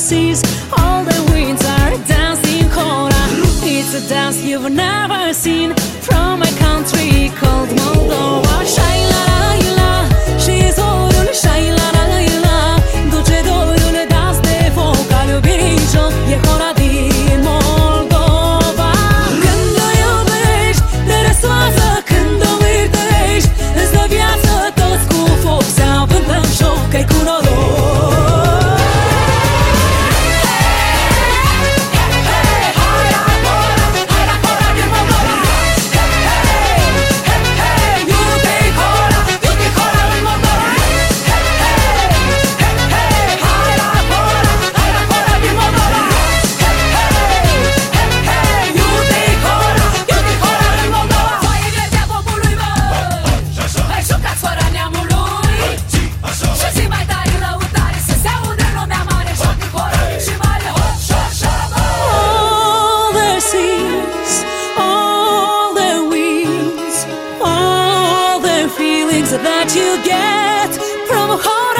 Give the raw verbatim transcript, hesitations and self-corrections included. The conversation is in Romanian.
seas, all the winds are dancing hora. It's a dance you've never seen from a country called Moldova. Shai la la la, she's orul, shai la la la, duce dorul dans de foc al iubirii în joc, e hora din Moldova. Când o iubești, te răsoasă, când o mârtești, îți dă viață toți cu foc, se avântă în joc, că-i cu noroc. That you get from a heart